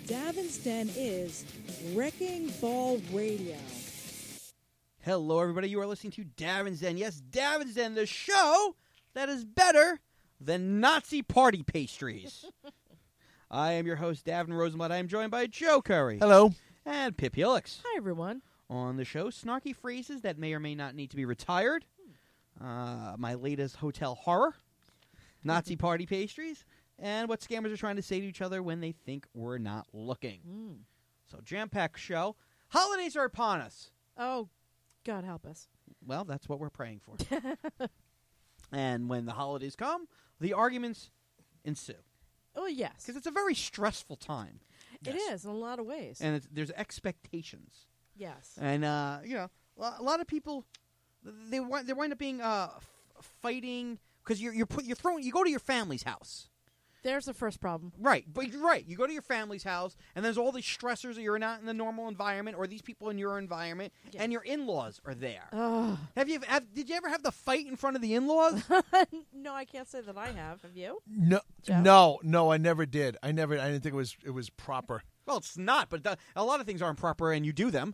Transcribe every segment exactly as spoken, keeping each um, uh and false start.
Davin's Den is Wrecking Ball Radio. Hello, everybody. You are listening to Davin's Den. Yes, Davin's Den, the show that is better than Nazi party pastries. I am your host, Davin Rosenblatt. I am joined by Joe Curry. Hello. And Pip Helix. Hi, everyone. On the show, snarky phrases that may or may not need to be retired. Uh, my latest hotel horror. Nazi party pastries. And what scammers are trying to say to each other when they think we're not looking. Mm. So, jam-packed show. Holidays are upon us. Oh, God help us. Well, that's what we're praying for. And when the holidays come, the arguments ensue. Oh, yes. Because it's a very stressful time. It Yes. is in a lot of ways. And it's, there's expectations. yes. And, uh, you know, a lot of people, they wind, they wind up being uh, f- fighting because you're, you're, put, you're throwing, you go to your family's house. There's the first problem. Right, but you're right. You go to your family's house, and there's all these stressors that you're not in the normal environment, or these people in your environment, Yeah. and your in-laws are there. Oh. Have you? Have, did you ever have the fight in front of the in-laws? No, I can't say that I have. Have you? No, Joe? no, no. I never did. I never. I didn't think it was. It was proper. Well, it's not, but the, a lot of things aren't proper, and you do them.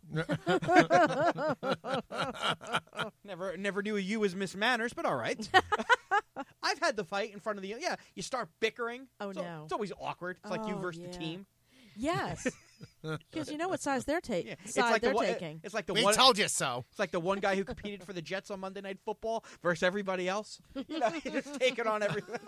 never, never knew you as Miss Manners, but all right. I've had the fight in front of the. Yeah, you start bickering. Oh, it's, no. It's always awkward. It's like you Oh, versus yeah. the team. Yes. Because you know what size they're, ta- Yeah, it's side like they're the one, taking. It's like the We one. told you so. It's like the one guy who competed for the Jets on Monday Night Football versus everybody else. You know, you just take it on everything.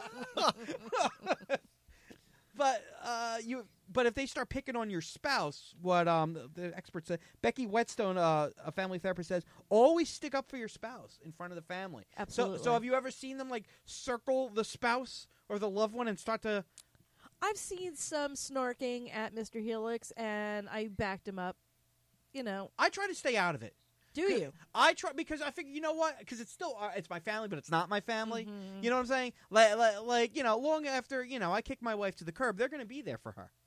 But uh, you, but if they start picking on your spouse, what um the, the experts say, Becky Whetstone, uh, a family therapist, says, always stick up for your spouse in front of the family. Absolutely. So, so have you ever seen them like circle the spouse or the loved one and start to? I've seen some snarking at Mister Helix, and I backed him up. You know, I try to stay out of it. do you? I try because I figure, you know what? Because it's still uh, it's my family, but it's not my family. Mhm. You know what I'm saying? Like, like, like, you know, long after you know I kick my wife to the curb, they're going to be there for her.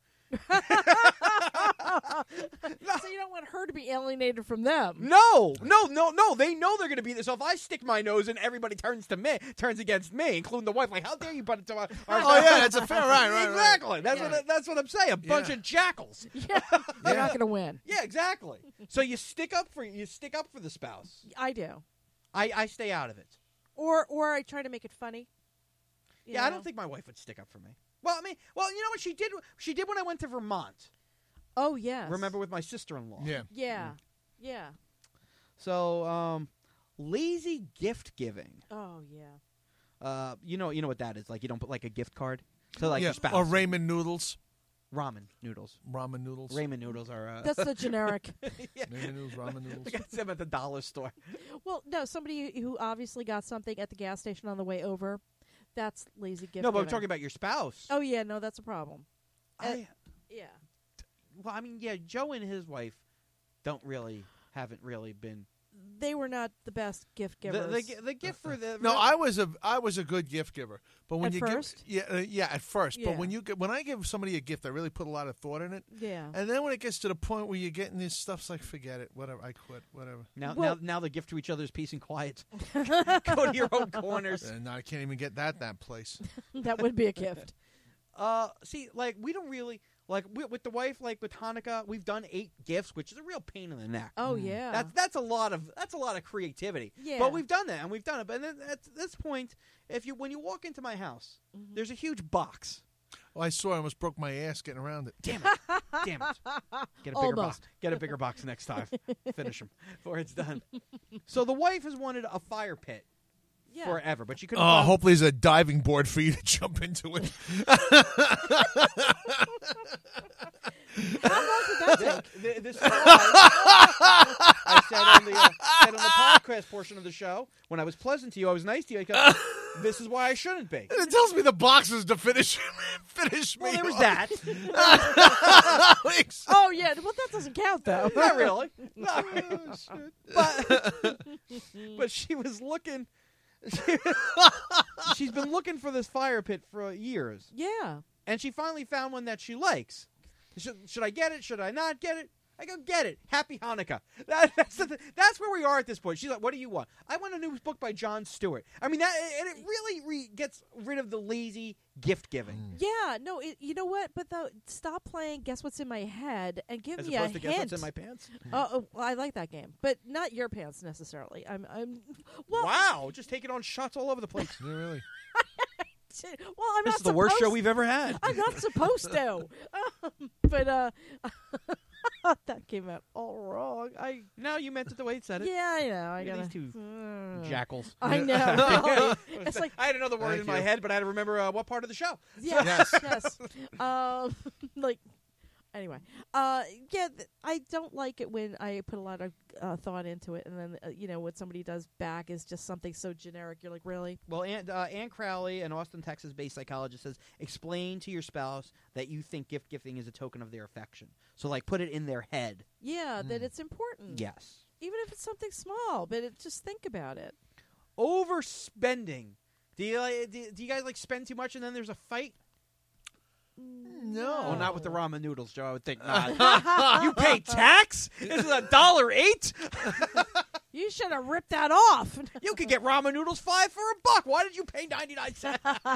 So you don't want her to be alienated from them. No, no, no, no. They know they're going to be there. So if I stick my nose and everybody turns to me, turns against me, including the wife, like, how dare you butt into our? our Oh yeah, that's a fair right, right, exactly. That's Yeah. what that's what I'm saying. A bunch Yeah. of jackals. Yeah, you're not going to win. Yeah, exactly. So you stick up for you stick up for the spouse. I do. I, I stay out of it. Or or I try to make it funny. You Yeah, I know? don't think my wife would stick up for me. Well, I mean, well, you know what she did? She did when I went to Vermont. Oh, yes. Remember with my sister-in-law. Yeah. Yeah. Yeah. So, um, lazy gift giving. Oh, yeah. Uh, you know, you know what that is? Like you don't put like a gift card to like yeah. your spouse. Or ramen noodles. Ramen noodles. Ramen noodles. Ramen noodles are. Uh, That's the generic. yeah. Ramen noodles. Ramen noodles. I got them at the dollar store. Well, no, somebody who obviously got something at the gas station on the way over, that's lazy gift no, but I'm giving. talking about your spouse. Oh, yeah, no, that's a problem. I, Yeah. well, I mean, yeah, Joe and his wife don't really haven't really been They were not the best gift the, givers. the, gi- the gift for the. No, I was a I was a good gift giver, but when At you first? give yeah uh, yeah at first, Yeah. but when you get, when I give somebody a gift, I really put a lot of thought in it, Yeah. and then when it gets to the point where you're getting this stuff, it's like forget it, whatever, I quit, whatever. now, Well- now, now the gift to each other is peace and quiet. Go to your own corners. And I can't even get that that place. That would be a gift. Uh, see, like we don't really like we, with the wife. Like with Hanukkah, we've done eight gifts, which is a real pain in the neck. Oh, yeah. That's that's a lot of that's a lot of creativity. Yeah. But we've done that, and we've done it. But then at this point, if you when you walk into my house, Mhm. there's a huge box. Well, I saw I almost broke my ass getting around it. Damn it! Damn it! Get a bigger box. Almost. Get a bigger box next time. Finish them before it's done. So the wife has wanted a fire pit Yeah. forever, but she couldn't. Oh, find- hopefully there's a diving board for you to jump into it. How long did that take? Th- this is why I said on the uh, said on the podcast portion of the show when I was pleasant to you, I was nice to you. I go, this is why I shouldn't be. And it tells me the boxes to finish finish me. Well, there was off. that. Oh, yeah. Well, that doesn't count, though. Not really. No. Oh, shit. But but she was looking. She's been looking for this fire pit for years, Yeah. and she finally found one that she likes. Should, should I get it? Should I not get it? I go, get it. Happy Hanukkah. That, that's the th- that's where we are at this point. She's like, what do you want? I want a new book by Jon Stewart. I mean, that and it really re- gets rid of the lazy gift giving. Yeah, no, it, you know what? But though, stop playing Guess What's in My Head and give As me a opposed to hint. guess what's in my pants. Uh, oh, well, I like that game, but not your pants necessarily. I'm, I'm. Well, Wow, just taking on shots all over the place. Yeah, really. well, I'm This not is the worst show supposed- we've ever had. I'm not supposed to. Um, but uh, that came out all wrong. I No, you meant it the way it said it. yeah, I know. I Look at gotta. these two Uh, jackals. I know. It's like I had another word Thank in my you. head, but I had to remember uh, what part of the show. yes, Yes. yes. Um, like anyway, uh, yeah, th- I don't like it when I put a lot of uh, thought into it, and then uh, you know what somebody does back is just something so generic. You're like, really? Well, Ann, uh, Ann Crowley, an Austin, Texas-based psychologist, says, explain to your spouse that you think gift gifting is a token of their affection. So, like, put it in their head. Yeah, that Mm. it's important. Yes. Even if it's something small, but it, just think about it. Overspending. Do you, like, do, do you guys, like, spend too much and then there's a fight? No. Well, not with the ramen noodles, Joe. I would think not. You pay tax? This is a dollar eight? You should have ripped that off. You could get ramen noodles five for a buck. Why did you pay ninety-nine cents?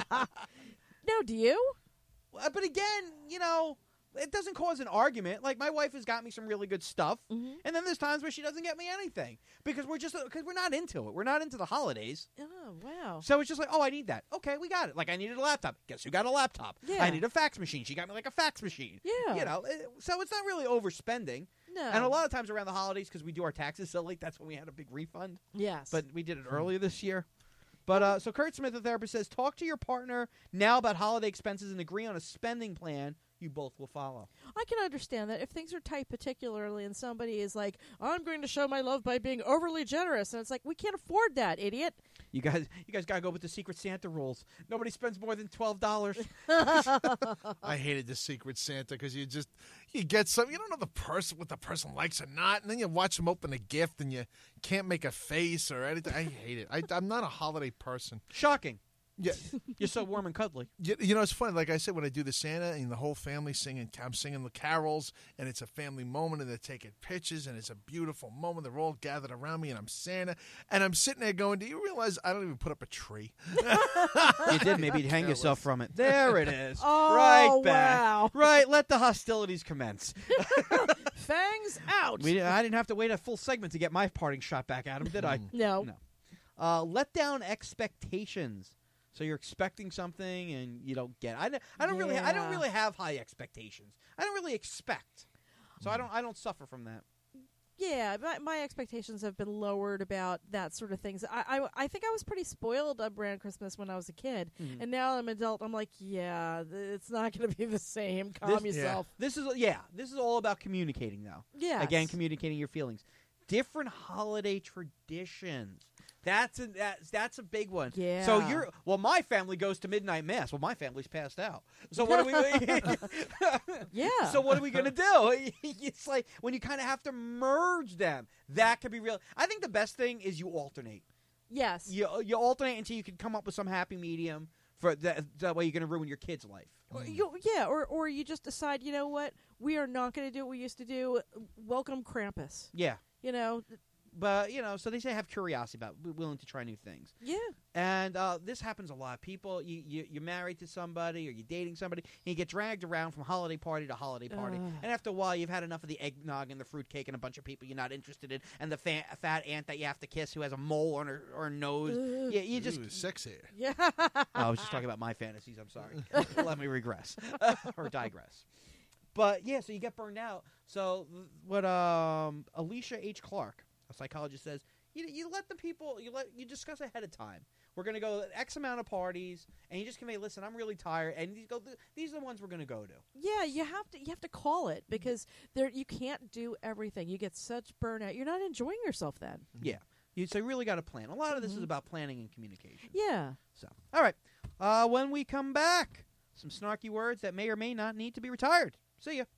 No, do you? Uh, But again, you know, it doesn't cause an argument. Like, my wife has got me some really good stuff, Mm-hmm. and then there's times where she doesn't get me anything because we're just because we're not into it. We're not into the holidays, Oh, wow. so it's just like, oh, I need that. Okay, we got it. Like, I needed a laptop. Guess who got a laptop? Yeah. I need a fax machine. She got me like a fax machine. Yeah. You know, it- so it's not really overspending. No. And a lot of times around the holidays, because we do our taxes so late, that's when we had a big refund. Yes. But we did it earlier this year. But uh, so Kurt Smith, the therapist, says, talk to your partner now about holiday expenses and agree on a spending plan you both will follow. I can understand that if things are tight, particularly, and somebody is like, "I'm going to show my love by being overly generous," and it's like, we can't afford that, idiot. You guys, you guys gotta go with the Secret Santa rules. Nobody spends more than twelve dollars. I hated the Secret Santa because you just you get some you don't know the person what the person likes or not, and then you watch them open a gift and you can't make a face or anything. I hate it. I, I'm not a holiday person. Shocking. Yeah, You're so warm and cuddly. you, you know it's funny. Like I said, when I do the Santa and the whole family singing, I'm singing the carols, and it's a family moment, and they're taking pictures, and it's a beautiful moment. They're all gathered around me, and I'm Santa, and I'm sitting there going, "Do you realize I don't even put up a tree?" You did maybe hang yourself from it. There it is. Oh, right back. wow. Right. Let the hostilities commence. Fangs out. We, I didn't have to wait a full segment to get my parting shot back at him, did I? no. No. Uh, let down expectations. So you're expecting something and you don't get. I, don't- I don't really. I don't Yeah. really have high expectations. I don't really expect. So I don't. I don't suffer from that. Yeah, my, my expectations have been lowered about that sort of things. I, I, I think I was pretty spoiled around Christmas when I was a kid, Mhm. and now I'm an adult. I'm like, yeah, th- it's not going to be the same. Calm This- yeah. yourself. This is yeah. This is all about communicating, though. Yeah. Again, communicating your feelings. Different holiday traditions. That's a that's, that's a big one. Yeah. So you're well. My family goes to midnight mass. Well, my family's passed out. So what are we? Yeah. So what are we gonna do? It's like when you kind of have to merge them. That could be real. I think the best thing is you alternate. Yes. You you alternate until you can come up with some happy medium. For that, that way, you're gonna ruin your kid's life. Or you, yeah, or or you just decide, you know what, we are not going to do what we used to do. Welcome Krampus. Yeah, You know, but you know, so they say have curiosity about, be willing to try new things. yeah, And uh, this happens a lot. People, you, you, you're married to somebody or you're dating somebody, and you get dragged around from holiday party to holiday party. Ugh. And after a while, you've had enough of the eggnog and the fruitcake and a bunch of people you're not interested in, and the fa- fat aunt that you have to kiss who has a mole on her, or her nose. Ugh. Yeah, you just. Ooh, sexy. yeah. I was just talking about my fantasies. I'm sorry. Let me regress or digress. But yeah, so you get burned out. So th- what um, Alicia H. Clark, a psychologist, says, you, you let the people, you let you discuss ahead of time. We're going to go X amount of parties, and you just convey, listen, I'm really tired, and these go. These are the ones we're going to go to. Yeah, you have to you have to call it because there you can't do everything. You get such burnout. You're not enjoying yourself then. Yeah. You, so you really got to plan. A lot of this Mhm. is about planning and communication. Yeah. So, all right. Uh, when we come back, some snarky words that may or may not need to be retired. See ya.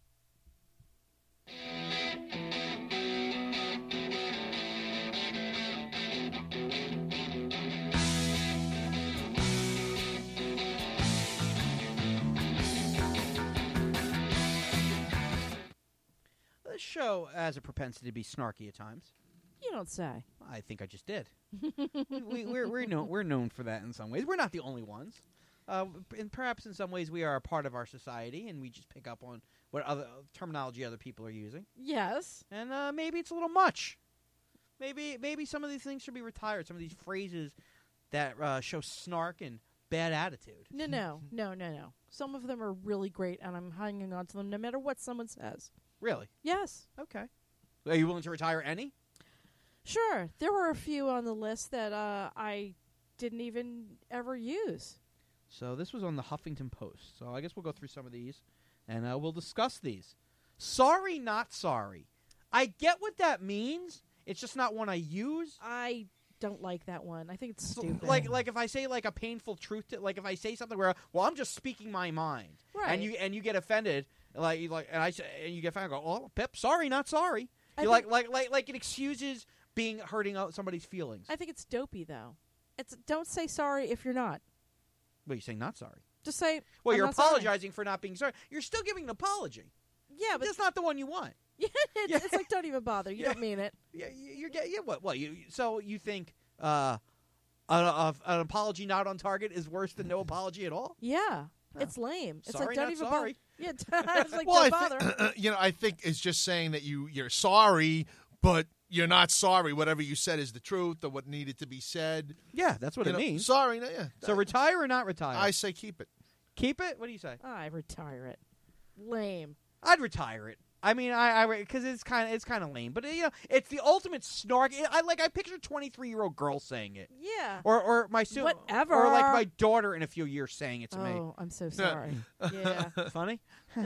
show has a propensity to be snarky at times. You don't say. I think I just did. we, we're we're known we're known for that in some ways. We're not the only ones, uh, and perhaps in some ways we are a part of our society, and we just pick up on what other terminology other people are using. Yes. And uh, maybe it's a little much. Maybe maybe some of these things should be retired. Some of these phrases that uh, show snark and bad attitude. No, no, no, no, no. Some of them are really great, and I'm hanging on to them no matter what someone says. Really? Yes. Okay. Are you willing to retire any? Sure. There were a few on the list that uh, I didn't even ever use. So this was on the Huffington Post. So I guess we'll go through some of these, and uh, we'll discuss these. Sorry, not sorry. I get what that means. It's just not one I use. I don't like that one. I think it's So, stupid. like, like if I say like a painful truth, to, like if I say something where, well, I'm just speaking my mind, Right. and you and you get offended, like, you like, and I say, and you get offended, I go, oh, Pip, sorry, not sorry. I You think- like, like, like, like it excuses being hurting out somebody's feelings. I think it's dopey, though. It's don't say sorry if you're not. What, you saying not sorry? Just say. Well, I'm you're not sorry. apologizing for not being sorry. You're still giving an apology. Yeah, but That's not the one you want. yeah, it's, Yeah. it's like don't even bother. You Yeah. don't mean it. Yeah, you- you're getting yeah. What? What? You so you think uh, a, a, an apology not on target is worse than no apology at all? Yeah, Oh. it's lame. It's Sorry, like don't not even sorry. bother. Yeah, it's like well, don't I bother. think you know. I think it's just saying that you you're sorry, but you're not sorry. Whatever you said is the truth, or what needed to be said. Yeah, that's what You it know, means. Sorry, no, yeah. So retire or not retire? I say keep it. Keep it. What do you say? I retire it. Lame. I'd retire it. I mean, I, I, because it's kind of, it's kind of lame, but you know, it's the ultimate snark. I like, I picture a twenty-three-year-old girl saying it, Yeah. or, or my su- Whatever. or like my daughter in a few years saying it to me. Oh, I'm so sorry. yeah. Funny?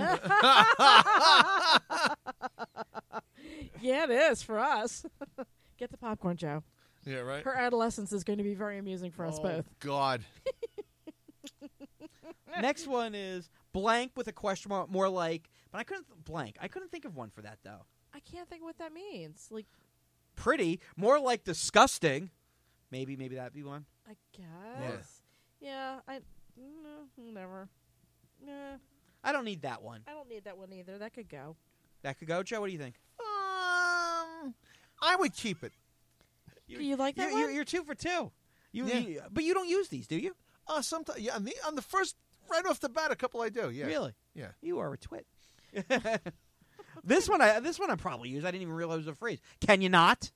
Yeah, it is for us. Get the popcorn, Joe. Yeah, right. Her adolescence is going to be very amusing for us oh, both. God. Next one is blank with a question mark, more like, but I couldn't blank. I couldn't think of one for that though. I can't think what that means. Like, Pretty, more like disgusting. Maybe, maybe that'd be one. I guess. Yeah, I. No, never. Nah, I don't need that one. I don't need that one either. That could go. That could go, Joe. What do you think? Um, I would keep it. Do you like that You're, one? you're, you're two for two. You, Yeah. you- but you don't use these, do you? Uh, sometimes, yeah. On the, on the first, right off the bat, a couple I do. Yeah. Really? Yeah. You are a twit. This one, I this one I probably use. I didn't even realize it was a phrase. Can you not?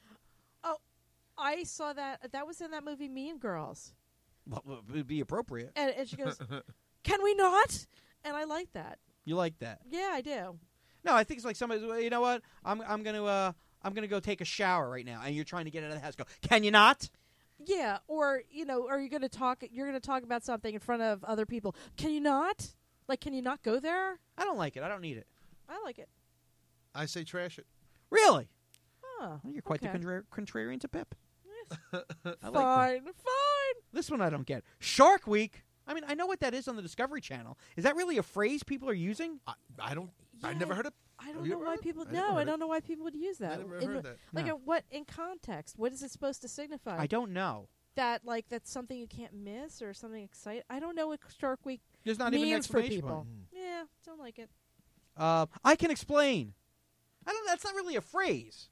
I saw that. That was in that movie Mean Girls. Well, it would be appropriate. And, and she goes, "Can we not?" And I like that. You like that? Yeah, I do. No, I think it's like somebody. You know what? I'm I'm gonna uh I'm gonna go take a shower right now, and you're trying to get out of the house. Go. Can you not? Yeah, or you know, are you going to talk? You're going to talk about something in front of other people. Can you not? Like, can you not go there? I don't like it. I don't need it. I like it. I say trash it. Really? Huh. Well, you're quite okay. the contra- contrarian to Pip. I Fine, like that. fine. This one I don't get. Shark Week. I mean, I know what that is on the Discovery Channel. Is that really a phrase people are using? I, I don't. Yeah, I never heard it. I Have don't you know ever why heard it? people. I never No, heard I it. don't know why people would use that. I never In heard the- that. Like, No. in what in context? What is it supposed to signify? I don't know. That like that's something you can't miss or something exciting. I don't know what Shark Week There's not even an means for explanation people. point. Yeah, don't like it. Uh, I can explain. I don't. That's not really a phrase.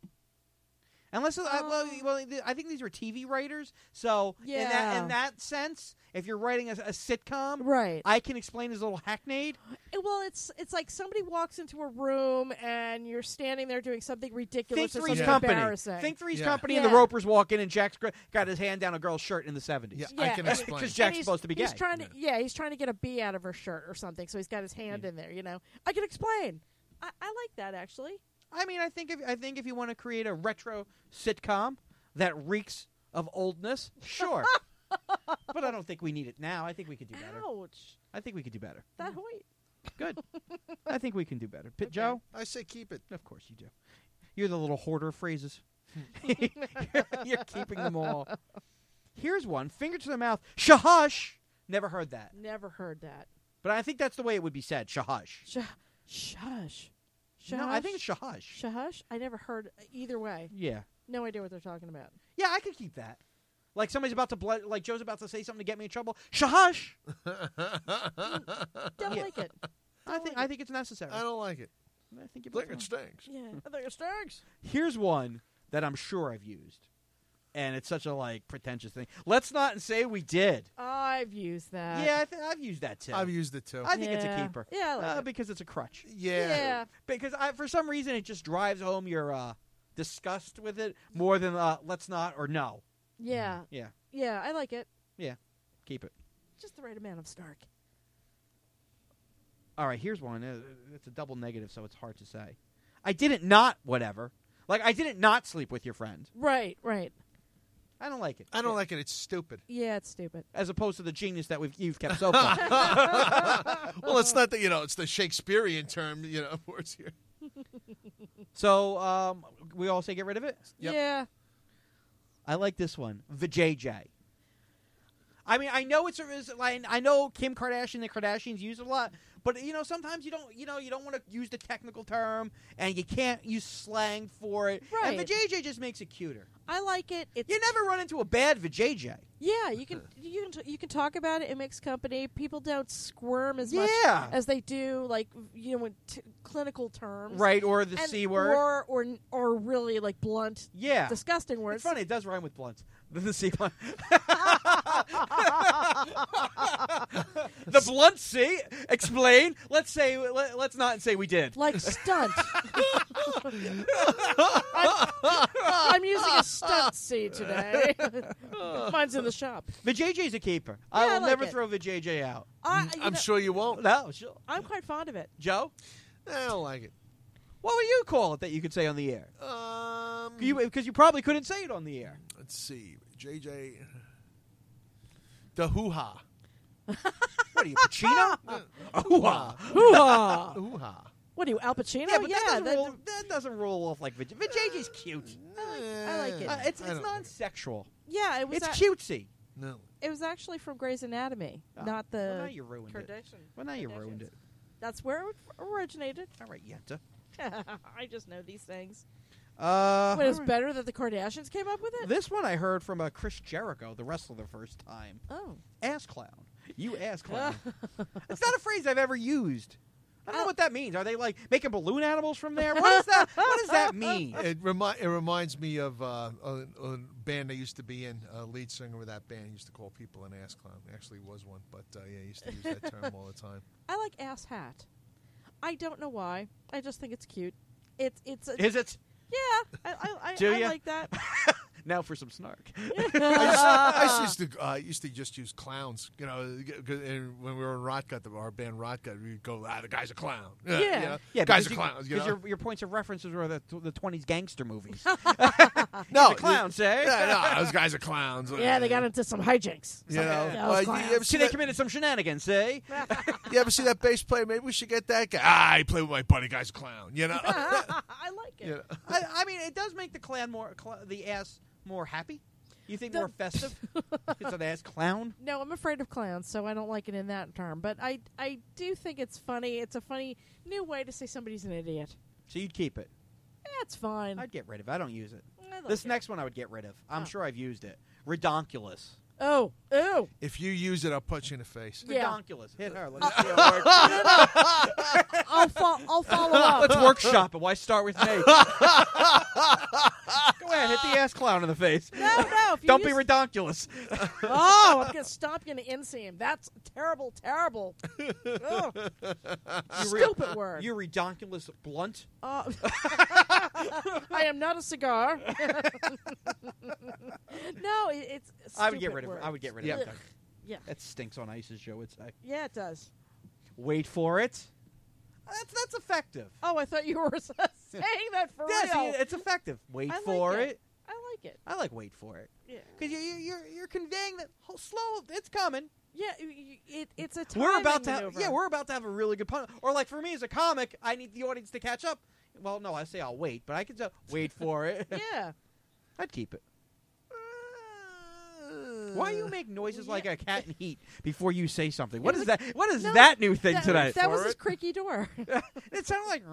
Unless, I, well, Um, well, th- I think these are T V writers. So in that Yeah. in that sense, if you're writing a, a sitcom, Right. I can explain is a little hackneyed. Eh, Well, it's it's like somebody walks into a room and you're standing there doing something ridiculous Think or Three's something Company. embarrassing. Think Three's Yeah. Company, and the Yeah. Ropers walk in, and Jack's gr- got his hand down a girl's shirt in the seventies. Yeah, Yeah, I can and- explain. Because And Jack's he's- supposed to be He's gay. trying to yeah, he's trying to get a bee out of her shirt or something, so he's got his hand Yeah. in there. You know, I can explain. I, I like that actually. I mean, I think if I think if you want to create a retro sitcom that reeks of oldness, sure. But I don't think we need it now. I think we could do better. Ouch! I think we could do better. That hoit. Good. I think we can do better. Pit Okay. Joe? I say keep it. Of course you do. You're the little hoarder of phrases. you're, you're keeping them all. Here's one. Finger to the mouth. Shahush. Never heard that. Never heard that. But I think that's the way it would be said. Shahush. Sh- shush. Shush. No, I think it's shahush. Shush. I never heard either way. Yeah. No idea what they're talking about. Yeah, I could keep that. Like somebody's about to blood, like Joe's about to say something to get me in trouble. Shahush. Don't Yeah. like it. I think I think it's necessary. I don't like it. I think you Think both it know. stinks. Yeah, I think it stinks. Here's one that I'm sure I've used, and it's such a like pretentious thing. Let's not say we did. I've used that. yeah, I th- I've used that too. I've used it too. I think it's a Yeah. keeper. Yeah, I like uh, it. because it's a crutch. yeah. Yeah. Because I, for some reason, it just drives home your uh, disgust with it more than uh, let's not or no. Yeah. Yeah, Yeah, I like it. keep it. Just the right amount of Stark. All right, here's one. Uh, It's a double negative, so it's hard to say. I didn't not whatever. Like I didn't not sleep with your friend. Right, right. I don't like it. I don't like it. It's stupid. Yeah, it's stupid. As opposed to the genius that we've you've kept so far. Well, it's not that, you know, it's the Shakespearean term, you know, words here. So um, we all say get rid of it. Yep. Yeah. I like this one, the J J. I mean, I know it's a, it's like I know Kim Kardashian, the Kardashians use it a lot, but you know sometimes you don't, you know, you don't want to use the technical term, and you can't use slang for it. And the Right. J J just makes it cuter. I like it. It's You never run into a bad V J J. Yeah, you can you can t- you can talk about it in mixed company. People don't squirm as much Yeah. as they do, like you know, in t- clinical terms, Right, or the And- C word. or or or really like blunt, Yeah. disgusting words. It's funny, it does rhyme with blunt. The C one. The blunt C? Explain. Let's say, let, let's not say we did. Like stunt. I'm, I'm using a stunt C today. Mine's in the shop. The J J's a keeper. Yeah, I I will like never it. throw the J J out. I, you I'm know, sure you won't. No, sure. I'm quite fond of it. Joe, I don't like it. what would you call it that you could say on the air? Um, You Because you probably couldn't say it on the air. let's see. J J. The hoo-ha. What are you, Pacino? Hoo-ha. Hoo-ha! Hoo-ha. What are you, Al Pacino? Yeah, but that, doesn't that- roll, that doesn't roll off like V J. V J J's cute. I like it. Uh, it's I it's don't- non-sexual. yeah, it was. It's a- cutesy. No. It was actually from Grey's Anatomy, Oh, not the well, now you ruined it. Kardashian. Well, now you ruined it. That's where it originated. All right, Yenta. I just know these things. Uh, But it's all right. better that the Kardashians came up with it. This one I heard from uh, Chris Jericho, the wrestler, the first time. Oh, Ass clown. You ass clown. It's not a phrase I've ever used. I don't know what that means. Are they like making balloon animals from there? What is that? What does that mean? It, remi- it reminds me of uh, a, a band I used to be in. A lead singer of that band used to call people an ass clown. Actually was one, but uh, yeah, he used to use that term all the time. I like ass hat. I don't know why. I just think it's cute. It's it's a, Is it? yeah. I I, I, Do I ya? like that. Now for some snark. I used, I used to uh, used to just use clowns, you know. g- g- And when we were in Rotgut, the- our band Rotgut, we'd go, "Ah, the guy's a clown." Yeah. you know? Yeah, guys because are you- clowns. You know? Because your, your points of references were the the twenties gangster movies. no, the clowns, eh? Yeah, no, those guys are clowns. Yeah, they got into some hijinks. You know, Those uh, you, clowns. you ever see See, they that, committed some shenanigans, eh? you ever see that bass player? Maybe we should get that guy. Ah, he played with my buddy. Guy's a clown. You know. I like it. You know? I, I mean, it does make the clan more cl- the ass more happy. You think The- more festive? It's an ass clown. No, I'm afraid of clowns, so I don't like it in that term. But I I do think it's funny. It's a funny new way to say somebody's an idiot. So you'd keep it. That's fine. I'd get rid of it. I don't use it. I like This it. next one I would get rid of. I'm Oh. sure I've used it. Redonkulous. Oh, oh. If you use it, I'll punch you in the face. Yeah. Redonkulous. Hit her. Let's see how it works. I'll fo- I'll follow up. Let's workshop it. Why start with me? Go ahead. Hit the ass clown in the face. No, no. If you Don't use- be redonkulous. Oh, I'm gonna stomp you in the inseam. That's terrible, terrible. Ugh. You re- Stupid word. You redonkulous blunt. Uh, I am not a cigar. No, it, it's. A I would get stupid rid of word. it. I would get rid Yeah. of it. Ugh. Yeah, That stinks on ice, as Joe would say. yeah, it does. Wait for it. That's that's effective. Oh, I thought you were saying that for Yeah, real. see, it's effective. Wait I like for it. it. I like it. I like wait for it Yeah, because you, you, you're you're conveying that oh, slow. It's coming. yeah. y- y- It, it's a We're about to timing have, maneuver. yeah. We're about to have a really good pun. Or like for me as a comic, I need the audience to catch up. Well, no, I say I'll wait, but I can say wait for it. Yeah. I'd keep it. Why do you make noises like a cat in heat before you say something? What Yeah, is like- that? What is No, that new thing that, today? That was For his it? creaky door. It sounded like.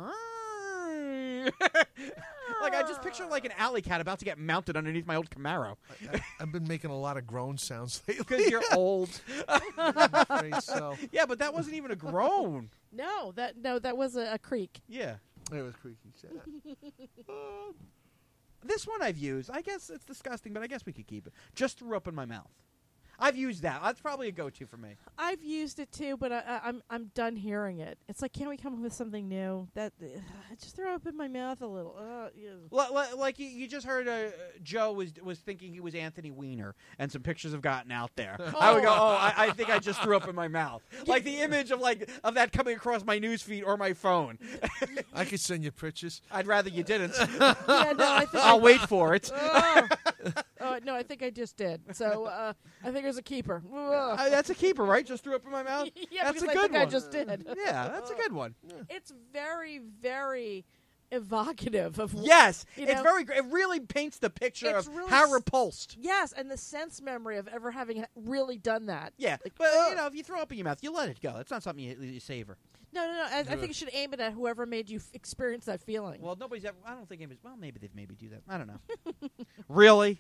Like I just picture like an alley cat about to get mounted underneath my old Camaro I, I've been making a lot of groan sounds lately. because you're old. I'm afraid so. Yeah, but that wasn't even a groan. No, that no, that was a, a creak. Yeah. It was creaky. Uh, this one I've used. I guess it's disgusting, but I guess we could keep it. Just threw up in my mouth. I've used that. That's probably a go-to for me. I've used it too, but I, I, I'm I'm done hearing it. It's like, can't we come up with something new? That uh, just throw up in my mouth a little. Uh, yeah. L- l- like you, you just heard, uh, Joe was was thinking he was Anthony Weiner, and some pictures have gotten out there. I would go, oh, I, I think I just threw up in my mouth. Like the image of like of that coming across my news feed or my phone. I could send you pictures. I'd rather you didn't. Yeah, no, I think I'll I, wait for it. Oh. Oh, no, I think I just did. So uh, I think there's a keeper. Ugh. Uh, that's a keeper, right? Just threw up in my mouth. Yeah, that's because a I good think one. I just did. Yeah, that's a good one. It's very, very evocative of Yes, you it's know? very. It really paints the picture It's of really how s- repulsed. Yes, and the sense memory of ever having ha- really done that. Yeah, Like, but ugh. you know, if you throw up in your mouth, you let it go. It's not something you, you savor. No, no, no. I, I think you should aim it at whoever made you f- experience that feeling. Well, nobody's ever. I don't think anybody's. Well, maybe they've maybe do that. I don't know. Really?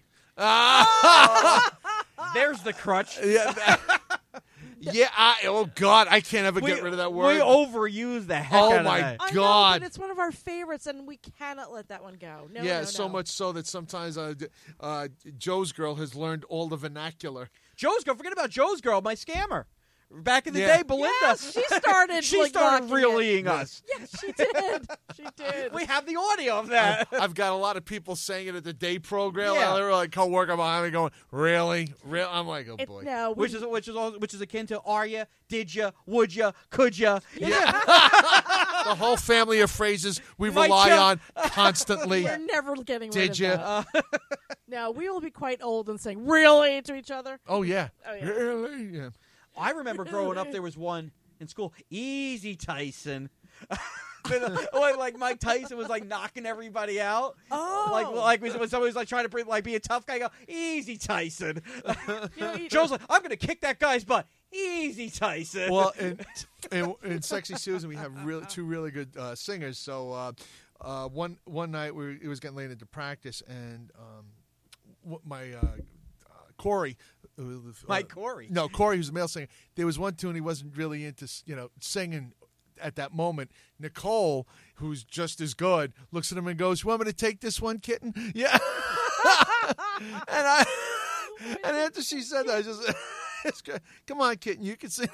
There's the crutch. Yeah. that- yeah. I, oh God, I can't ever get rid of that word. We overuse the heck Oh out of my that. I know, God. but it's one of our favorites, and we cannot let that one go. No, yeah, no, so no. much so that sometimes uh, d- uh, Joe's girl has learned all the vernacular. Joe's girl. Forget about Joe's girl. My scammer. Back in the Yeah. day, Belinda. Yes, she started. she like, started rocking it. reallying us. Yes, she did. She did. We have the audio of that. I've got a lot of people saying it at the day program. Yeah. They were like co-worker behind me going, really? Real? I'm like, oh It- boy. no, we- Which is which is all, which is akin to are ya, did ya, would ya, could ya? Yeah. The whole family of phrases we Might rely ya? on constantly. we're never getting rid Did of ya? that. Uh, No, we will be quite old and saying "really" to each other. Oh yeah. Oh, yeah. Really? Yeah. I remember growing up, there was one in school, Easy Tyson. like, like Mike Tyson was like knocking everybody out. Oh, Like, like when somebody was like trying to bring, like be a tough guy, go Easy Tyson. You know, you- Joe's like, I'm gonna kick that guy's butt. Easy Tyson. Well, in, in, in Sexy Susan, we have really two really good uh, singers. So uh, uh, one one night we it was getting late into practice, and um, w- my uh, uh, Corey, uh, Mike Corey. no Corey, who's a male singer. There was one tune he wasn't really into, you know, singing at that moment. Nicole, who's just as good, looks at him and goes, "You want me to take this one, kitten?" Yeah. and I, and after she said that, I just. It's good. Come on, kitten, you can sing.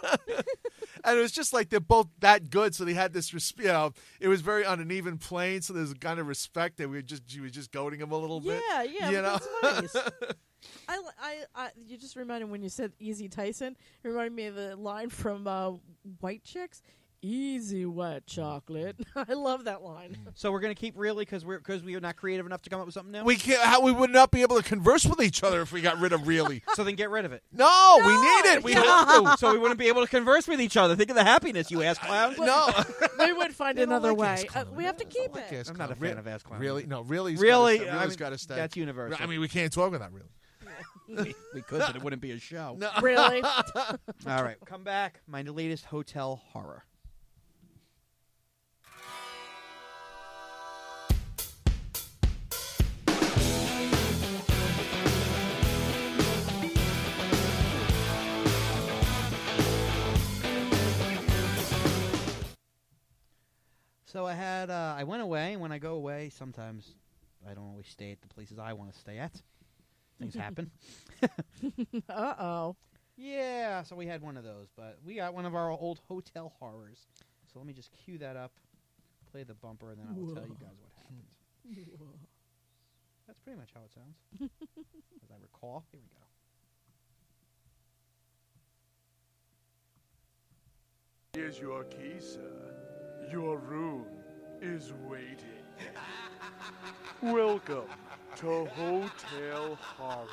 And it was just like they're both that good, so they had this, res- you know, it was very on an even plane, so there's a kind of respect that we were just, she was just goading him a little bit. yeah, yeah, you but know? that's nice. I, li- I, I, you just reminded when you said Easy Tyson. It reminded me of the line from uh, White Chicks. Easy wet chocolate. I love that line. So we're gonna keep really because we're because we are not creative enough to come up with something new. We can't. How we would not be able to converse with each other if we got rid of really. so then get rid of it. No, we need it. We have to. so we wouldn't be able to converse with each other. Think of the happiness, you ass clown. No, We would find They don't another like way. ass Uh, clown. we have to I keep like it. ass I'm not a clown. fan of ass clown. Really? No, really's Really, Gotta stay. I Really's mean, got to stay. that's universal. I mean, we can't talk without really. we, we could, but it wouldn't be a show. No. Really? All right, come back. My latest hotel horror. So I had, uh, I went away, and when I go away, sometimes I don't always stay at the places I want to stay at. Things happen. Uh oh. Yeah, so we had one of those, but we got one of our old hotel horrors. So let me just cue that up, play the bumper, and then I will tell you guys what happened. That's pretty much how it sounds, as I recall. Here we go. Here's your key, sir. Your room is waiting. Welcome to Hotel Horrors.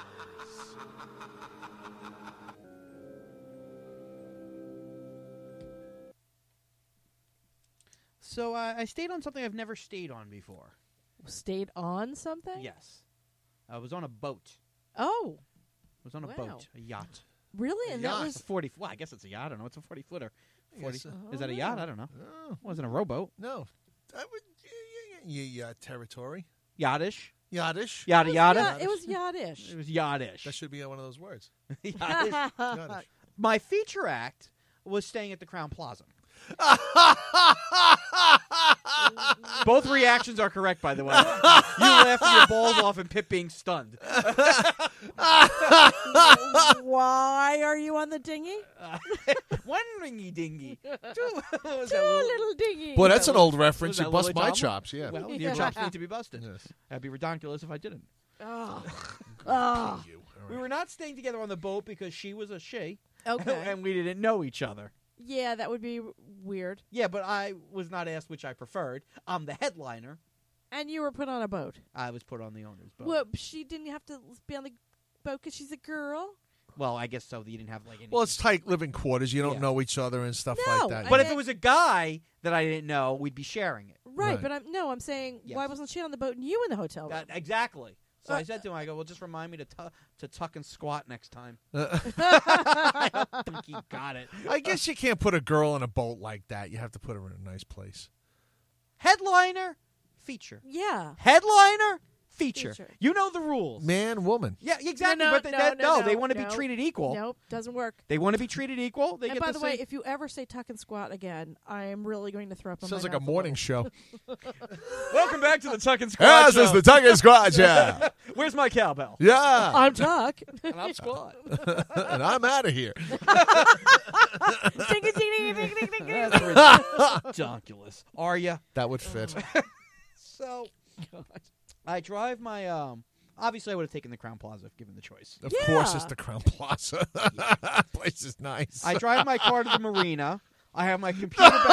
So uh, I stayed on something I've never stayed on before. Stayed on something? Yes. I was on a boat. Oh, I was on a Wow. boat, a yacht. really? And yacht. that It's a was. forty. Well, I guess it's a yacht. I don't know. It's a forty-footer. forty. Yes, uh, Is that a yacht? I don't know. Oh, It wasn't a rowboat. no, that would yeah, yeah, yeah, yeah, territory. Yachtish. Yachtish. Yada yada. Yeah, it was yachtish. It was yachtish. That should be one of those words. Yachtish. Yachtish. My feature act was staying at the Crown Plaza. Both reactions are correct, by the way. You laughing your balls off and Pip being stunned. Why are you on the dinghy? Uh, one ringy dingy. Two, what was Two that little- little dinghies. Boy, that's that an old was reference. that You bust Lily my Tomlin? chops, yeah. Well, your Yeah. chops need to be busted. Yes. That'd be ridiculous if I didn't. Oh. Oh. You. All We right. were not staying together on the boat because she was a she, Okay. and we didn't know each other. Yeah, that would be weird. Yeah, but I was not asked which I preferred. I'm the headliner. And you were put on a boat. I was put on the owner's boat. Well, she didn't have to be on the boat because she's a girl. Well, I guess so. You didn't have like any. Well, it's tight living quarters. You don't Yeah. know each other and stuff No, like that. I but if meant- it was a guy that I didn't know, we'd be sharing it. Right, Right. but I'm no, I'm saying why Yes. wasn't she on the boat and you in the hotel room? That, exactly. So Uh, I said to him, I go, well, just remind me to tu- to tuck and squat next time. Uh, I don't think he got it. I guess you can't put a girl in a boat like that. You have to put her in a nice place. Headliner, feature. Yeah. Headliner, feature. Feature. You know the rules. Man, woman. Yeah, exactly. no, but they, no, that- no, no, they no, want to no. be treated equal. Nope, doesn't work. They want to be treated equal. They And get by the the way, same- if you ever say tuck and squat again, I am really going to throw up on Sounds my like a mouth morning little. show. Welcome back to the Tuck and Squat Yes, Show. it's the Tuck and Squad, yeah. Where's my cowbell? Yeah. I'm Tuck. And I'm Squat. And I'm out of here. Ding, ding, ding, ding, ding, ding, ding. That's ridiculous. Are you? That would fit. So, I drive my. um. Obviously, I would have taken the Crown Plaza if given the choice. Of Yeah. course, it's the Crown Plaza. Place is nice. I drive my car to the marina. I have my computer bag.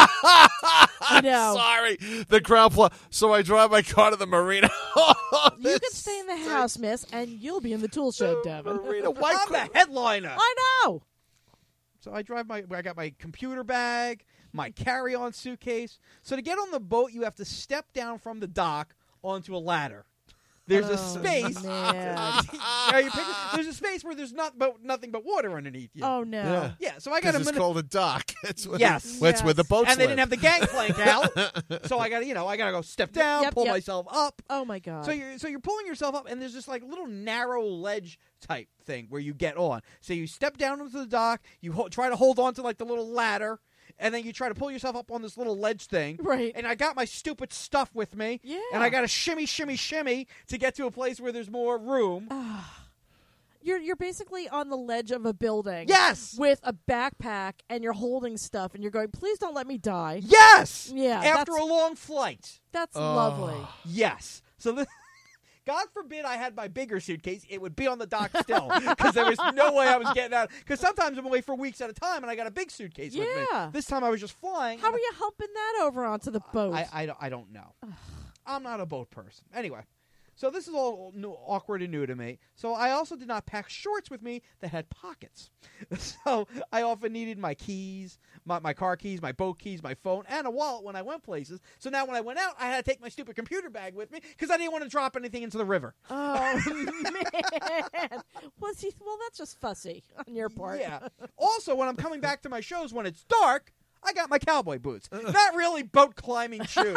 I know. Sorry, the Crown Plaza. So I drive my car to the marina. You can stay in the house, miss, and you'll be in the tool shed, Devin. Marina. Why I'm couldn't- the headliner. I know. So I drive my. I got my computer bag, my carry-on suitcase. So to get on the boat, you have to step down from the dock onto a ladder. There's a Oh, space. man. Are you picking- there's a space where there's not but nothing but water underneath you. Oh, no. Yeah. Yeah, so I got a Because it's minute. called a dock. It's where, Yes. That's where the Yes. boats And they live. didn't have the gangplank out, so I got to, you know, I got to go step down, Yep, pull yep. myself up. Oh, my God. So you're so you're pulling yourself up, and there's this like little narrow ledge type thing where you get on. So you step down into the dock, you ho- try to hold on to like the little ladder, and then you try to pull yourself up on this little ledge thing. Right. And I got my stupid stuff with me. Yeah. And I got to shimmy, shimmy, shimmy to get to a place where there's more room. You're you're basically on the ledge of a building. Yes. With a backpack, and you're holding stuff, and you're going, please don't let me die. Yes. Yeah, After that's- a long flight. That's Oh. lovely. Yes. So the. God forbid I had my bigger suitcase, it would be on the dock still because there was no way I was getting out. Because sometimes I'm away for weeks at a time and I got a big suitcase with me. Yeah. This time I was just flying. How are you helping that over onto the boat? I, I, don't- I don't know. I'm not a boat person. Anyway, so this is all new, awkward and new to me. So I also did not pack shorts with me that had pockets. So I often needed my keys, my, my car keys, my boat keys, my phone, and a wallet when I went places. So now when I went out, I had to take my stupid computer bag with me because I didn't want to drop anything into the river. Oh, man. Well, see, well, that's just fussy on your part. Yeah. Also, when I'm coming back to my shows when it's dark, I got my cowboy boots. Not really boat climbing shoes.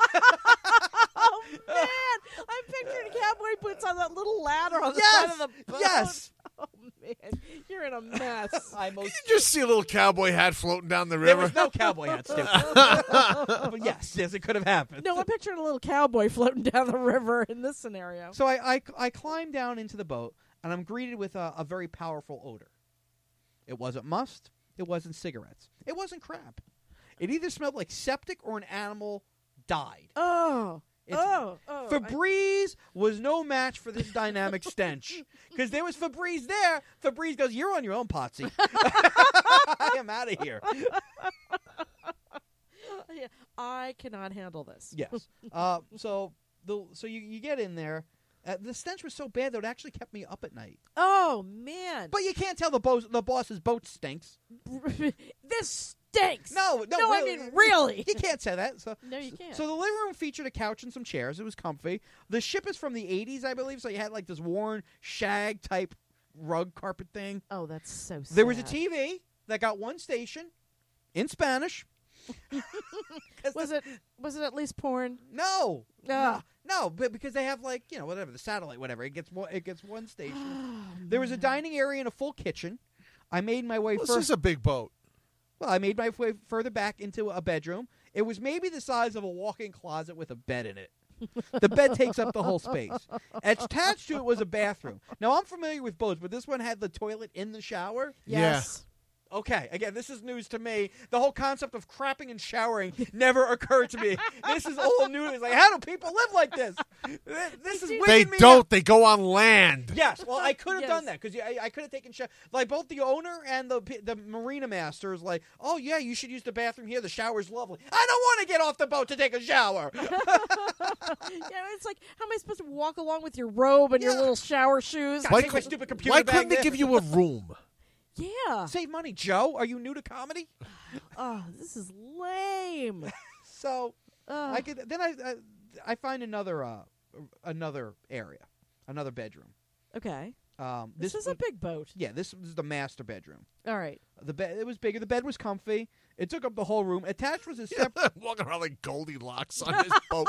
Oh, man. I'm picturing cowboy boots on that little ladder on the Yes. side of the boat. Yes. Oh, man. You're in a mess. I most You just see a little cowboy hat floating down the There river. was no cowboy hat, stupid. But yes, yes, it could have happened. No, I'm picturing a little cowboy floating down the river in this scenario. So I, I, I climbed down into the boat, and I'm greeted with a, a very powerful odor. It wasn't must. It wasn't cigarettes. It wasn't crap. It either smelled like septic or an animal died. Oh. It's- oh. Oh. I- Febreze was no match for this dynamic stench. Because there was Febreze there. Febreze goes, you're on your own, Potsy. I am out of here. Yeah, I cannot handle this. Yes. Uh, so the so you, you get in there. Uh, the stench was so bad that it actually kept me up at night. Oh, man. But you can't tell the, bo- the boss's boat stinks. This stinks. No, no, No, I really. mean, really. You can't say that. So, No, you can't. So the living room featured a couch and some chairs. It was comfy. The ship is from the eighties, I believe, so you had like this worn shag type rug carpet thing. Oh, that's so sad. There was a T V that got one station in Spanish. 'Cause Was the- it was it at least porn? No. Ah. No, but because they have like, you know, whatever, the satellite, whatever. It gets one, it gets one station. There was a dining area and a full kitchen. I made my way Well, first. this is a big boat. Well, I made my way further back into a bedroom. It was maybe the size of a walk-in closet with a bed in it. The bed takes up the whole space. Attached to it was a bathroom. Now, I'm familiar with both, but this one had the toilet in the shower. Yes. Okay, again, this is news to me. The whole concept of crapping and showering never occurred to me. This is all new. It's like, how do people live like this? This is They weirding me don't. out. They go on land. Yes, well, I could have Yes. done that because I, I could have taken shower. Like both the owner and the the marina master is like, oh yeah, you should use the bathroom here. The shower's lovely. I don't want to get off the boat to take a shower. Yeah, it's like, how am I supposed to walk along with your robe and your Yeah. little shower shoes? God, Why, take my cou- stupid computer why back couldn't they there. give you a room? Yeah. Save money, Joe. Are you new to comedy? Oh, this is lame. So Ugh. I could then I, I I find another uh another area, another bedroom. Okay. Um, This, this is a was- big boat. Yeah, this was the master bedroom. All right. The bed it was bigger. The bed was comfy. It took up the whole room. Attached was a separate. Walking around like Goldilocks on this boat.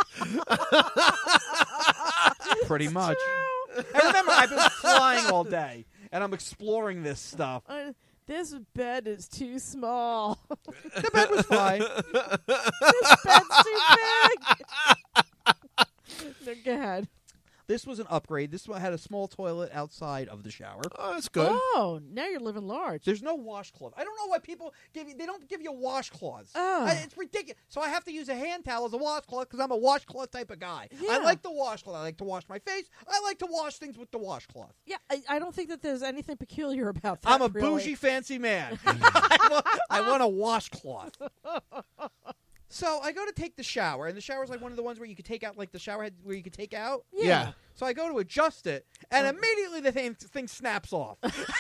Pretty much. True. And remember, I've been flying all day, and I'm exploring this stuff. Uh, this bed is too small. The bed was fine. This bed's too big. No, go ahead. This was an upgrade. This one had a small toilet outside of the shower. Oh, that's good. Oh, now you're living large. There's no washcloth. I don't know why people give you. They don't give you washcloths. Oh. I- it's ridiculous. So I have to use a hand towel as a washcloth because I'm a washcloth type of guy. I Yeah. like the washcloth. I like to wash my face. I like to wash things with the washcloth. Yeah, I, I don't think that there's anything peculiar about that. I'm a really. bougie, fancy man. I, want, I want a washcloth. So I go to take the shower, and the shower's like one of the ones where you could take out, like the shower head where you could take out. Yeah. Yeah. So I go to adjust it, and immediately the thing, thing snaps off.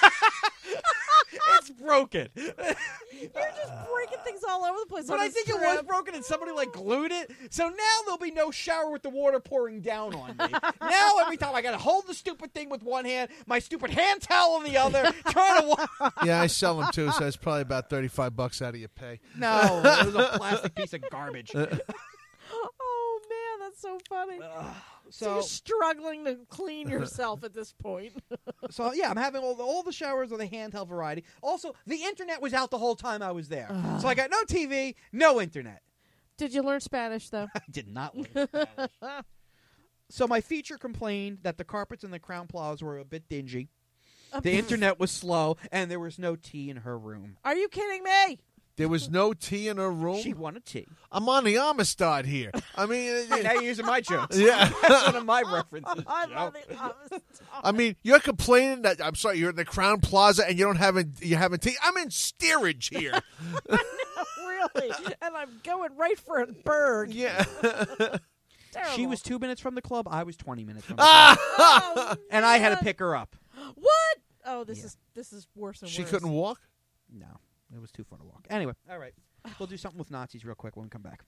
It's broken. You're just breaking things all over the place. But on I this think it trip. was broken and somebody like glued it. So now there'll be no shower with the water pouring down on me. Now every time I got to hold the stupid thing with one hand, my stupid hand towel in the other, trying to wash. Yeah, I sell them too, so it's probably about thirty-five bucks out of your pay. No, it was a plastic piece of garbage. Oh man, that's so funny. So, So, you're struggling to clean yourself at this point. so yeah, I'm having all the, all the showers of the handheld variety. Also, the internet was out the whole time I was there. So I got no T V, no internet. Did you learn Spanish though? I did not learn Spanish. So my feature complained that the carpets in the Crown Plaza were a bit dingy. The internet was slow, and there was no tea in her room. Are you kidding me? There was no tea in her room. She wanted tea. I'm on the Amistad here. I mean, Hey, now you're using my jokes. yeah. That's one of my references. I Joe. love the opposite. I mean, you're complaining that I'm sorry, you're in the Crown Plaza and you don't have a, you haven't tea. I'm in steerage here. Really? And I'm going right for a bird. yeah. Terrible. She was two minutes from the club. I was twenty minutes from the club. Oh, And I had to man. pick her up. What? Oh, this Yeah. is this is worse and She worse. couldn't walk. No, it was too far to walk. Anyway, all right. We'll do something with Nazis real quick when we come back.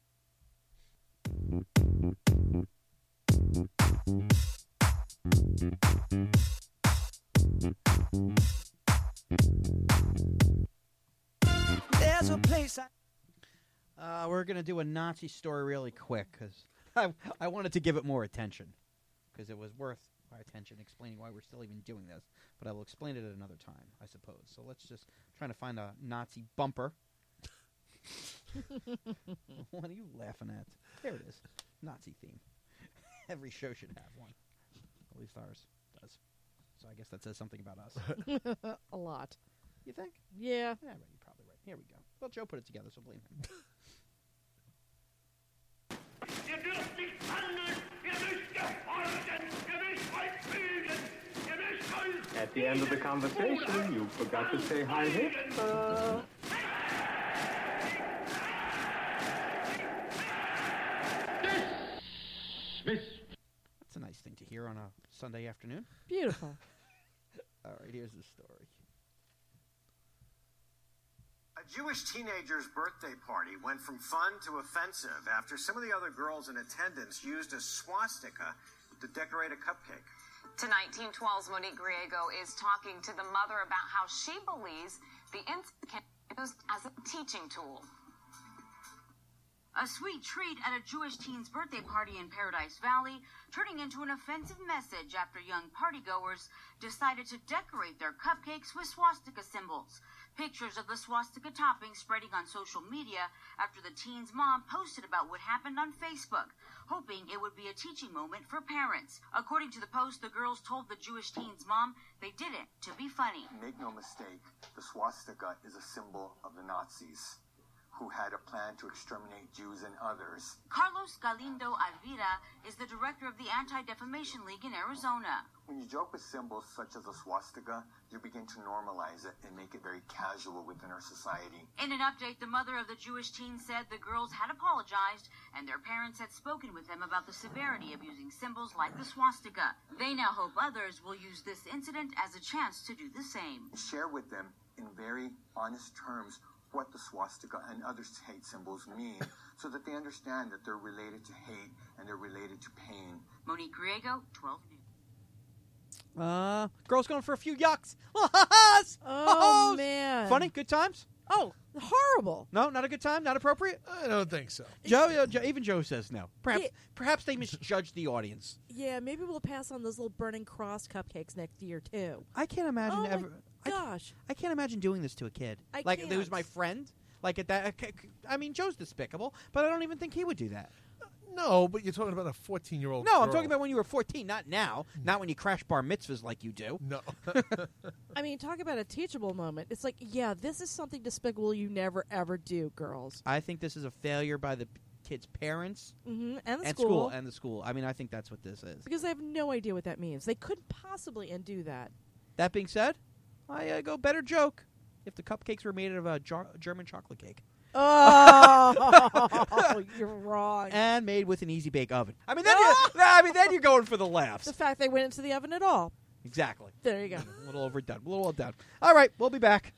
There's a place I... Uh, we're going to do a Nazi story really quick because I, I wanted to give it more attention because it was worth our attention explaining why we're still even doing this. But I will explain it at another time, I suppose. So let's just try to find a Nazi bumper. What are you laughing at? There it is. Nazi theme. Every show should have one. At least ours does. So I guess that says something about us. A lot. You think? Yeah. Yeah, right, you're probably right. Here we go. Well, Joe put it together, so blame him. At the end of the conversation, you forgot to say hi, Hitler. That's a nice thing to hear on a Sunday afternoon. Beautiful. All right, here's the story. A Jewish teenager's birthday party went from fun to offensive after some of the other girls in attendance used a swastika to decorate a cupcake. Tonight, Team twelve's Monique Griego is talking to the mother about how she believes the incident can be used as a teaching tool. A sweet treat at a Jewish teen's birthday party in Paradise Valley, turning into an offensive message after young partygoers decided to decorate their cupcakes with swastika symbols. Pictures of the swastika topping spreading on social media after the teen's mom posted about what happened on Facebook, hoping it would be a teaching moment for parents. According to the post, the girls told the Jewish teen's mom they did it to be funny. Make no mistake, the swastika is a symbol of the Nazis, who had a plan to exterminate Jews and others. Carlos Galindo Alvira is the director of the Anti-Defamation League in Arizona. When you joke with symbols such as a swastika, you begin to normalize it and make it very casual within our society. In an update, the mother of the Jewish teen said the girls had apologized and their parents had spoken with them about the severity of using symbols like the swastika. They now hope others will use this incident as a chance to do the same. Share with them in very honest terms what the swastika and other hate symbols mean so that they understand that they're related to hate and they're related to pain. Monique Griego, twelve News. Uh, girls going for a few yucks. Oh, man. Funny? Good times? Oh, horrible. No, not a good time? Not appropriate? I don't think so. Joe, uh, Joe even Joe says no. Perhaps, Yeah. perhaps they misjudged the audience. Yeah, maybe we'll pass on those little burning cross cupcakes next year, too. I can't imagine Oh, my ever. I, gosh. I can't imagine doing this to a kid. I like if it was can't. my friend. Like at that. I mean, Joe's despicable, but I don't even think he would do that. No, but you're talking about a fourteen-year-old No, girl. I'm talking about when you were fourteen, not now. Not when you crash bar mitzvahs like you do. No. I mean, talk about a teachable moment. It's like, yeah, this is something despicable you never, ever do, girls. I think this is a failure by the kids' parents Mm-hmm. And the and school. and the school. I mean, I think that's what this is. Because they have no idea what that means. They couldn't possibly undo that. That being said, I uh, go better joke if the cupcakes were made of a jar- German chocolate cake. Oh, you're wrong. And made with an easy bake oven. I mean, then you, I mean, then you're going for the laughs. The fact they went into the oven at all. Exactly. There you go. A little overdone. A little overdone. All right, we'll be back.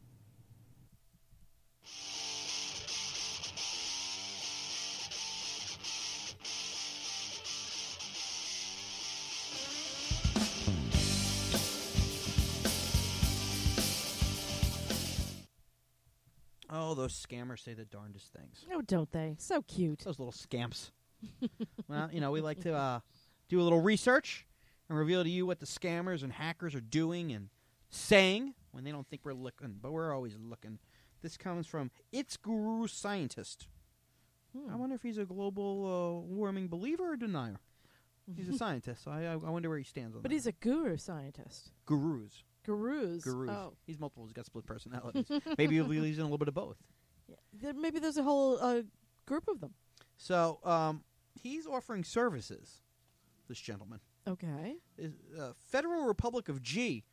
Oh, those scammers say the darndest things. Oh, don't they? So cute. Those little scamps. Well, you know, we like to uh, do a little research and reveal to you what the scammers and hackers are doing and saying when they don't think we're looking, but we're always looking. This comes from It's Guru Scientist. Hmm. I wonder if he's a global uh, warming believer or denier. He's a scientist, so I, I wonder where he stands on But that. he's a guru scientist. Gurus. Gurus. Gurus. Oh. He's multiple. He's got split personalities. Maybe he's in a little bit of both. Yeah. There, maybe there's a whole uh, group of them. So um, he's offering services, this gentleman. Okay. Is, uh, Federal Republic of G.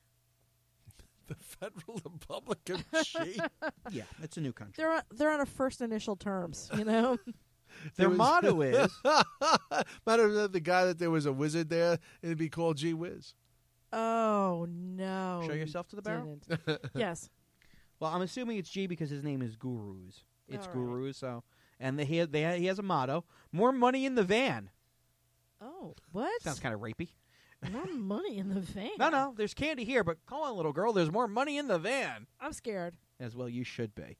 The Federal Republic of G? Yeah, it's a new country. They're on, they're on a first initial terms, you know? Their was- motto is... Matter of fact, the guy that there was a wizard there, it'd be called Gee Whiz. Oh, no. Show you yourself to the barrel? didn't. Yes. Well, I'm assuming it's G because his name is Gurus. It's All right. Gurus, so... And they, he, they, he has a motto, more money in the van. Oh, what? Sounds kind of rapey. More money in the van. No, no, there's candy here, but come on, little girl, there's more money in the van. I'm scared. As well you should be.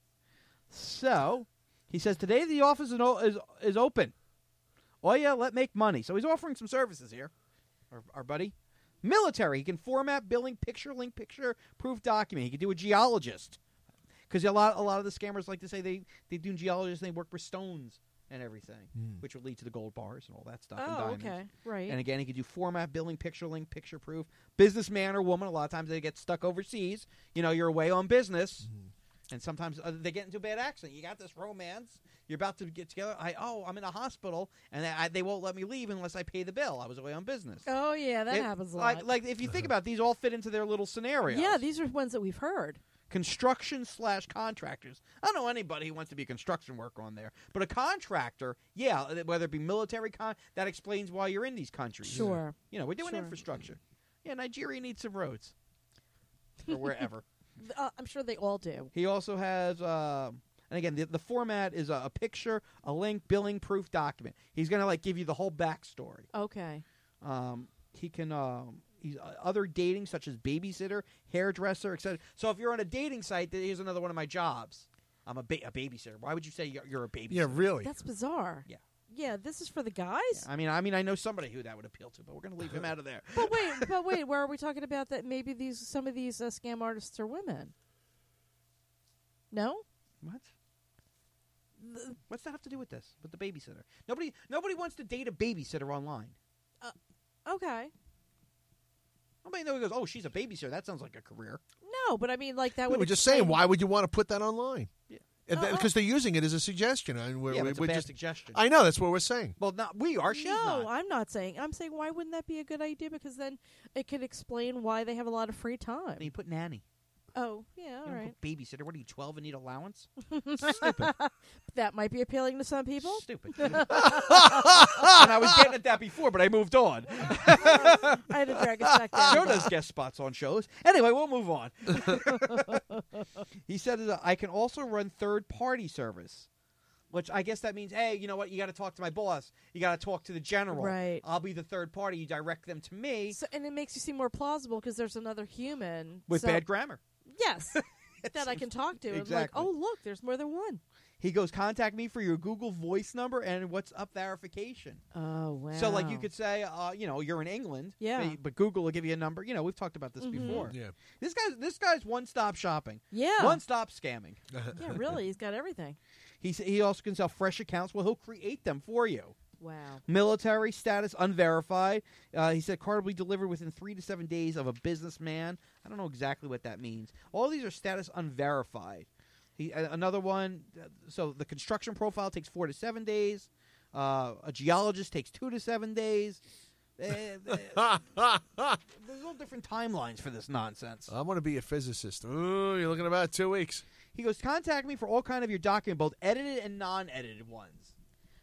So, he says, today the office is, o- is, is open. Oh, yeah, let make money. So he's offering some services here, our, our buddy. Military, he can format, billing, picture, link, picture, proof document. He can do a geologist. Because a lot, a lot of the scammers like to say they, they do geologists and they work with stones and everything, Mm. which would lead to the gold bars and all that stuff. and Oh, diamonds. okay. Right. And again, he could do format, billing, picture link, picture proof. Businessman or woman, a lot of times they get stuck overseas. You know, you're away on business. Mm-hmm. And sometimes uh, they get into a bad accident. You got this romance. You're about to get together. I Oh, I'm in a hospital, and I, they won't let me leave unless I pay the bill. I was away on business. oh, yeah, that It- happens a like, lot. Like, if you think about it, these all fit into their little scenarios. yeah, these are ones that we've heard. Construction slash contractors. I don't know anybody who wants to be a construction worker on there. But a contractor, yeah, whether it be military, con- that explains why you're in these countries. Sure. You know, we're doing Sure. infrastructure. Yeah, Nigeria needs some roads. Or wherever. Uh, I'm sure they all do. He also has, uh, and again, the, the format is a, a picture, a link, billing, proof document. He's going to, like, give you the whole backstory. Okay. Um, he can, um, he's uh, other dating such as babysitter, hairdresser, et cetera. So if you're on a dating site, th- here's another one of my jobs. I'm a, ba- a babysitter. Why would you say you're, you're a babysitter? Yeah, really. That's bizarre. Yeah. Yeah, this is for the guys? I mean, I mean, I know somebody who that would appeal to, but we're going to leave him out of there. But wait, but wait, where are we talking about that maybe these some of these uh, scam artists are women? No? What? What's that have to do with this? With the babysitter? Nobody nobody wants to date a babysitter online. Uh, okay. Nobody knows goes, oh, she's a babysitter. That sounds like a career. No, but I mean, like, that We would were just explain- saying, why would you want to put that online? Yeah. Because they're using it as a suggestion. And we're, Yeah, but we're, it's a we're bad just, suggestion. I know, that's what we're saying. Well, not we are. She's no, not. I'm not saying. I'm saying, why wouldn't that be a good idea? Because then it could explain why they have a lot of free time. And you put nanny. Oh, yeah, all You don't right. put babysitter. What are you, twelve and need allowance? Stupid. That might be appealing to some people. Stupid. And I was getting at that before, but I moved on. I had to drag us back down. Joe does guest spots on shows. Anyway, we'll move on. He said, uh, I can also run third-party service, which I guess that means, hey, you know what? You got to talk to my boss. You got to talk to the general. Right. I'll be the third party. You direct them to me So, and it makes you seem more plausible because there's another human. with so, bad grammar. Yes. that I can talk to. And like, Exactly. oh, look, there's more than one. He goes, contact me for your Google Voice number and what's up verification. Oh, wow. So, like, you could say, uh, you know, you're in England, Yeah. but, but Google will give you a number. You know, we've talked about this Mhm. before. Yeah. This guy's this guy's one-stop shopping. Yeah. One-stop scamming. Yeah, really. He's got everything. He s- he also can sell fresh accounts. Well, he'll create them for you. Wow. Military status unverified. Uh, he said card will be delivered within three to seven days of a businessman. I don't know exactly what that means. All these are status unverified. He uh, another one. Uh, so the construction profile takes four to seven days. Uh, a geologist takes two to seven days. Uh, uh, there's all different timelines for this nonsense. I want to be a physicist. Ooh, you're looking about two weeks. He goes, contact me for all kind of your document, both edited and non-edited ones.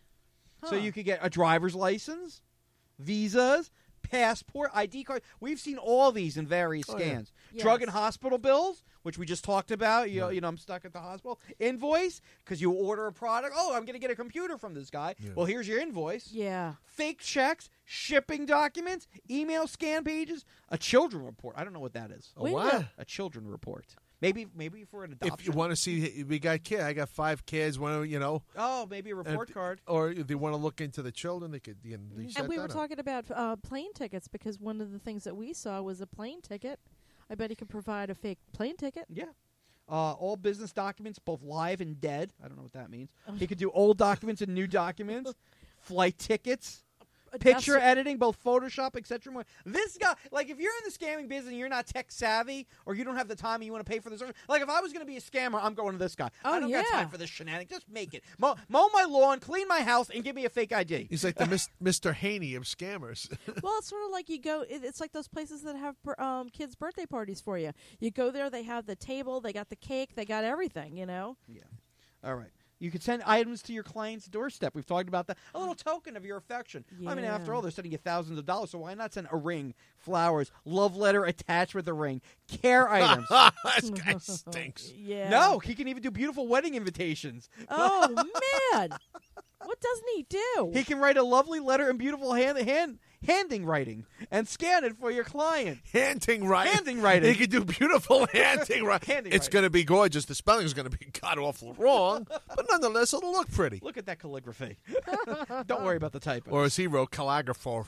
So Huh. you could get a driver's license, visas, passport, I D card. We've seen all these in various Oh, yeah. scans. Yes. Drug and hospital bills, which we just talked about. You know, you know, I'm stuck at the hospital. Invoice, because you order a product. Oh, I'm going to get a computer from this guy. Yeah. Well, here's your invoice. Yeah. Fake checks, shipping documents, email scan pages, a children report. I don't know what that is. A Wait a what? minute. A children report. Maybe maybe for an adoption. If you want to see, we got kids. I got five kids. Want to, you know, Oh, maybe a report and- card. or if they want to look into the children, they could. You know, they set And we that were up. talking about uh, plane tickets because one of the things that we saw was a plane ticket. I bet he could provide a fake plane ticket. Yeah. Uh, all business documents, both live and dead. I don't know what that means. He could do old documents and new documents. Flight tickets. A Picture desk- editing, both Photoshop, et cetera. more. This guy, like, if you're in the scamming business and you're not tech savvy or you don't have the time and you want to pay for this, like, if I was going to be a scammer, I'm going to this guy. I Oh, don't yeah. got time for this shenanigan. Just make it. Mow, mow my lawn, clean my house, and give me a fake I D. He's like the mis- Mister Haney of scammers. Well, it's sort of like you go. It, it's like those places that have bir- um, kids' birthday parties for you. You go there, they have the table, they got the cake, they got everything. You know. Yeah. All right. You could send items to your client's doorstep. We've talked about that. A little token of your affection. I mean, after Yeah. all, they're sending you thousands of dollars, so why not send a ring, flowers, love letter attached with the ring, care items? This guy stinks. Yeah. No, he can even do beautiful wedding invitations. Oh man, what doesn't he do? He can write a lovely letter in beautiful hand, hand handing writing and scan it for your client. Handing writing. Handing writing. He could do beautiful handing writing. Handing It's writing. going to be gorgeous. The spelling is going to be god awful wrong, but nonetheless, it'll look pretty. Look at that calligraphy. Don't worry about the typo. Or as he wrote, calligrapher.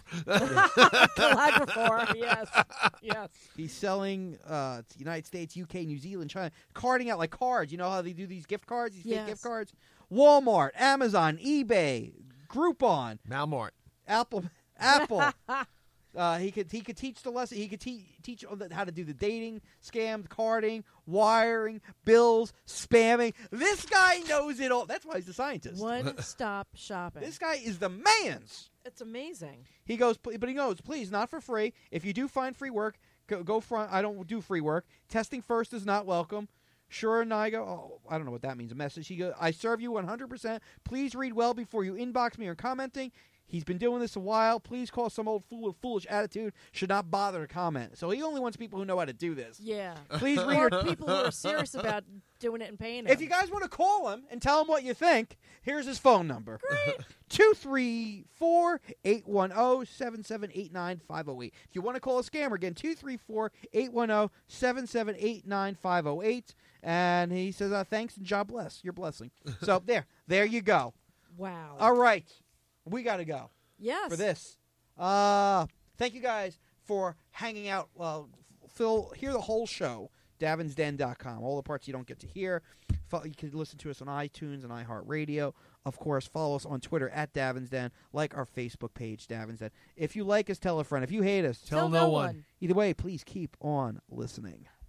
Calligrapher, yes, yes. He's selling uh, to United States, U K, New Zealand, China, carding out like cards. You know how they do these gift cards, these fake Yes. gift cards? Walmart, Amazon, eBay, Groupon, Malmort. Apple, Apple. Uh, he could he could teach the lesson. He could te- teach all the- how to do the dating, scam, carding, wiring, bills, spamming. This guy knows it all. That's why he's a scientist. One-stop shopping. This guy is the man's. It's amazing. He goes, "Pl- but he goes, please, not for free. If you do find free work, go, go front. I don't do free work. Testing first is not welcome. Sure, and I go, oh, I don't know what that means. A message. He goes, I serve you one hundred percent. Please read well before you inbox me or commenting. He's been doing this a while. Please call some old fool with foolish attitude. Should not bother to comment. So he only wants people who know how to do this. Yeah. Please read Or your people who are serious about doing it and paying him. If you guys want to call him and tell him what you think, here's his phone number. two three four, eight one zero, seven seven eight nine, five zero eight. If you want to call a scammer, again, two three four, eight one zero, seven seven eight nine, five zero eight. And he says, uh, thanks and God bless. Your blessing. So there. There you go. Wow. All right. We got to go. Yes. For this. Uh, thank you guys for hanging out. Well, Phil, hear the whole show davins den dot com. All the parts you don't get to hear. Fo- You can listen to us on iTunes and iHeartRadio. Of course, follow us on Twitter at Davinsden. Like our Facebook page, Davinsden. If you like us, tell a friend. If you hate us, Tell no one. Either way, please keep on listening.